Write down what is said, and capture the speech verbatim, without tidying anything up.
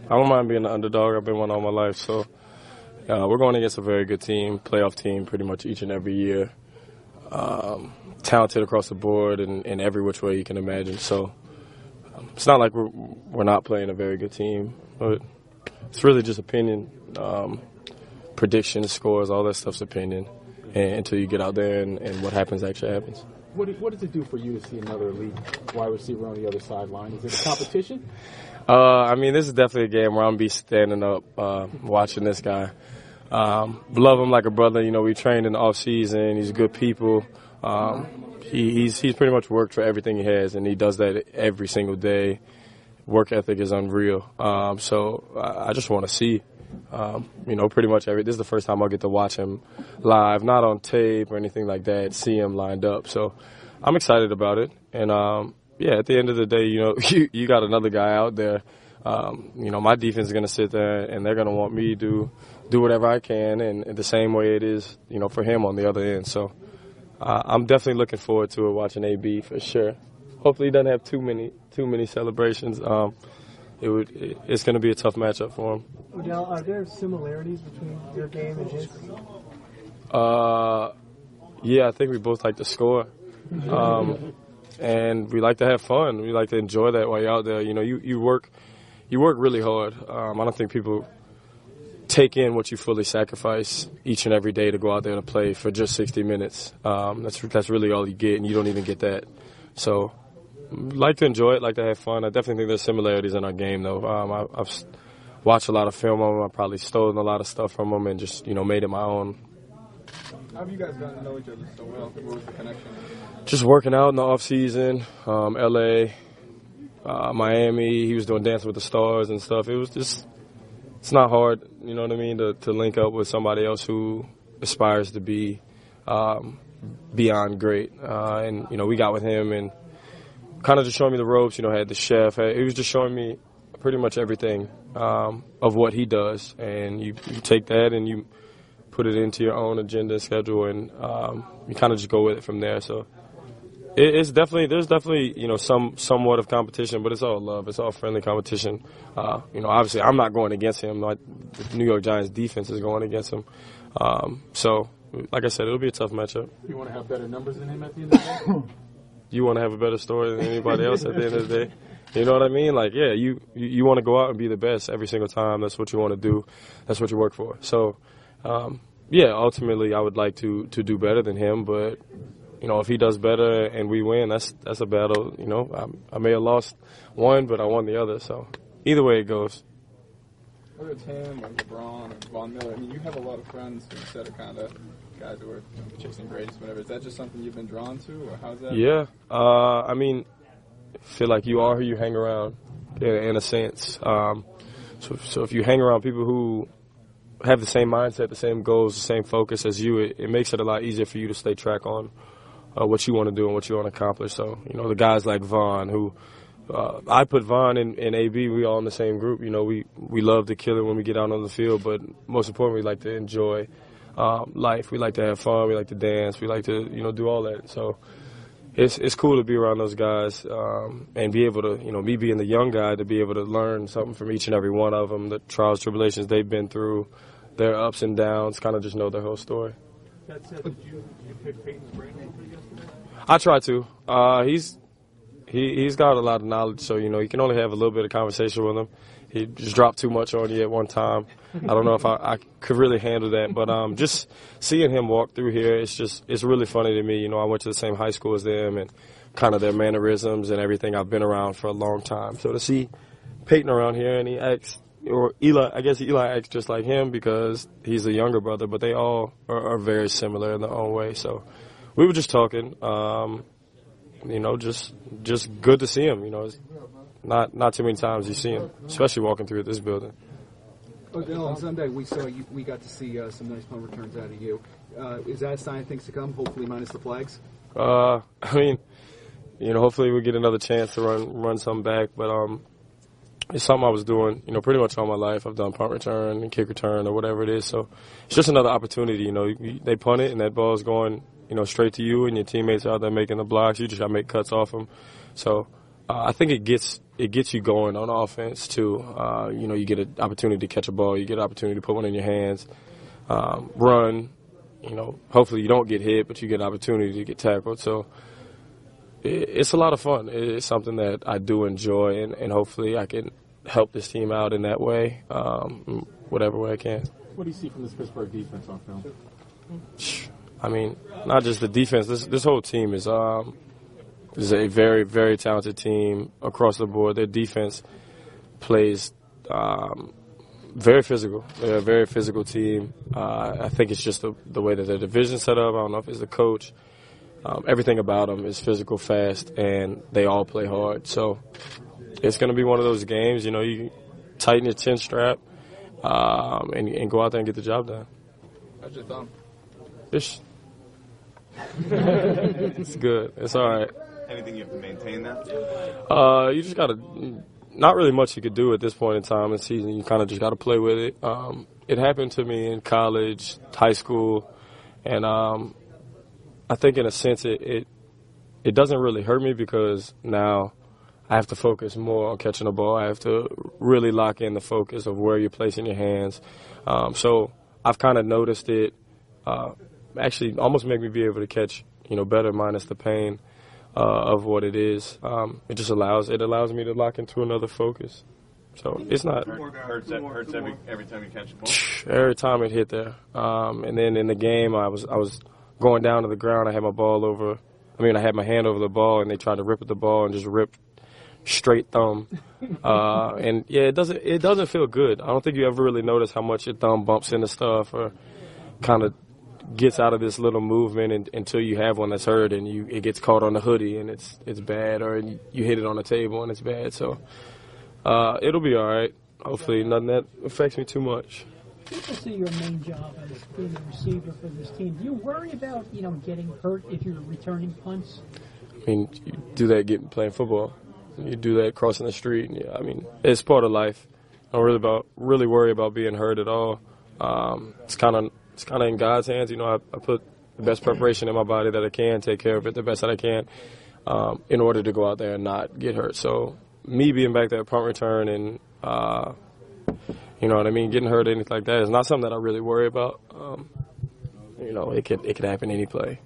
I don't mind being the underdog. I've been one all my life. So uh, we're going against a very good team, playoff team pretty much each and every year. Um, talented across the board and in every which way you can imagine. So um, it's not like we're, we're not playing a very good team, but it's really just opinion. Um, predictions, scores, all that stuff's opinion and, until you get out there and, and what happens actually happens. What, what does it do for you to see another elite wide receiver on the other sideline? Is it a competition? Uh, I mean, this is definitely a game where I'm going to be standing up uh, watching this guy. Um, love him like a brother. You know, we trained in the off season. He's good people. Um, he, he's he's pretty much worked for everything he has, and he does that every single day. Work ethic is unreal. Um, so I, I just want to see, um, you know, pretty much every. This is the first time I'll get to watch him live, not on tape or anything like that. See him lined up. So I'm excited about it. And um, yeah, at the end of the day, you know, you you got another guy out there. Um, you know, my defense is going to sit there, and they're going to want me to do whatever I can, and, and the same way it is, you know, for him on the other end. So uh, I'm definitely looking forward to it, watching A B for sure. Hopefully he doesn't have too many too many celebrations. Um, it would it, it's going to be a tough matchup for him. Odell, are there similarities between your game and his? Uh, yeah, I think we both like to score. Um, and we like to have fun. We like to enjoy that while you're out there. You know, you, you work you work really hard. Um, I don't think people take in what you fully sacrifice each and every day to go out there and play for just sixty minutes. Um, that's that's really all you get, and you don't even get that. So, like to enjoy it, like to have fun. I definitely think there's similarities in our game, though. Um, I, I've watched a lot of film of them. I've probably stolen a lot of stuff from them and just, you know, made it my own. How have you guys gotten to know each other so well? What was the connection? Just working out in the off season, um, L A, uh, Miami. He was doing Dancing with the Stars and stuff. It was just, it's not hard, you know what I mean, to, to link up with somebody else who aspires to be um, beyond great. Uh, and, you know, we got with him and kind of just showing me the ropes. You know, had the chef. He was just showing me pretty much everything um, of what he does. And you, you take that and you put it into your own agenda schedule, and um, you kind of just go with it from there. So it, it's definitely, there's definitely, you know, some somewhat of competition, but it's all love. It's all friendly competition. Uh, you know, obviously I'm not going against him. Like, the New York Giants defense is going against him. Um, so, like I said, it'll be a tough matchup. You want to have better numbers than him at the end of the day? You want to have a better story than anybody else at the end of the day. You know what I mean? Like, yeah, you, you, you want to go out and be the best every single time. That's what you want to do. That's what you work for. So, um, yeah, ultimately I would like to, to do better than him. But, you know, if he does better and we win, that's that's a battle. You know, I, I may have lost one, but I won the other. So either way it goes. Whether it's him or LeBron or Von Miller, I mean, you have a lot of friends who you said are kind of guys who are, you know, chasing greatness, whatever. Is that just something you've been drawn to, or how's that? Yeah. Uh, I mean, I feel like you are who you hang around, in, in a sense. Um, so, so if you hang around people who have the same mindset, the same goals, the same focus as you, it, it makes it a lot easier for you to stay track on uh, what you want to do and what you want to accomplish. So, you know, the guys like Von, who uh, I put Von and, and A B, we all in the same group. You know, we, we love to kill it when we get out on the field, but most importantly, we like to enjoy um, life. We like to have fun. We like to dance. We like to, you know, do all that. So it's it's cool to be around those guys um, and be able to, you know, me being the young guy, to be able to learn something from each and every one of them, the trials, tribulations they've been through, their ups and downs, kind of just know their whole story. That said, did you, did you pick Peyton's brain yesterday? I try to. Uh, he's he he's got a lot of knowledge, so you know you can only have a little bit of conversation with him. He just dropped too much on you at one time. I don't know if I, I could really handle that, but um, just seeing him walk through here, it's just it's really funny to me. You know, I went to the same high school as them, and kind of their mannerisms and everything. I've been around for a long time, so to see Peyton around here and he acts, or Eli, I guess Eli acts just like him because he's a younger brother, but they all are, are very similar in their own way. So we were just talking, um, you know, just just good to see him. You know, it's not not too many times you see him, especially walking through this building. Odell, on Sunday we saw you, we got to see uh, some nice punt returns out of you. Uh, is that a sign of things to come? Hopefully, minus the flags. Uh, I mean, you know, hopefully we get another chance to run run something back, but um. It's something I was doing, you know, pretty much all my life. I've done punt return and kick return or whatever it is. So it's just another opportunity, you know. They punt it and that ball's going, you know, straight to you and your teammates are out there making the blocks. You just got to make cuts off them. So uh, I think it gets it gets you going on offense too. Uh, you know, you get an opportunity to catch a ball, you get an opportunity to put one in your hands, um, run. You know, hopefully you don't get hit, but you get an opportunity to get tackled. So it, it's a lot of fun. It's something that I do enjoy, and, and hopefully I can help this team out in that way, um, whatever way I can. What do you see from this Pittsburgh defense on film? I mean, not just the defense. This this whole team is um, is a very, very talented team across the board. Their defense plays um, very physical. They're a very physical team. Uh, I think it's just the, the way that their division's set up. I don't know if it's the coach. Um, everything about them is physical, fast, and they all play hard. So it's going to be one of those games, you know, you tighten your chin strap um, and, and go out there and get the job done. How's your thumb? It's, it's good. It's all right. Anything you have to maintain that? Uh, you just got to – not really much you could do at this point in time in the season. You kind of just got to play with it. Um, it happened to me in college, high school, and um, I think in a sense it, it it doesn't really hurt me because now I have to focus more on catching the ball. I have to really lock in the focus of where you're placing your hands. Um, so I've kind of noticed it uh, actually almost make me be able to catch, you know, better minus the pain. Uh, of what it is, um, it just allows it allows me to lock into another focus. So it's not hurts, hurts every every time you catch the ball. Every time it hit there, um, and then in the game, I was I was going down to the ground. I had my ball over. I mean, I had my hand over the ball, and they tried to rip at the ball and just rip straight thumb. Uh, and yeah, it doesn't it doesn't feel good. I don't think you ever really notice how much your thumb bumps into stuff or kind of gets out of this little movement and, until you have one that's hurt and you it gets caught on the hoodie and it's it's bad, or you, you hit it on the table and it's bad. So uh, it'll be all right. Hopefully nothing that affects me too much. People see your main job as being a receiver for this team. Do you worry about, you know, getting hurt if you're returning punts? I mean, you do that getting playing football. You do that crossing the street. Yeah, I mean, it's part of life. I don't really about really worry about being hurt at all. Um, it's kind of It's kind of in God's hands. You know, I, I put the best preparation in my body that I can, take care of it the best that I can um, in order to go out there and not get hurt. So me being back there at punt return and, uh, you know what I mean, getting hurt or anything like that is not something that I really worry about. Um, you know, it could, it could happen any play.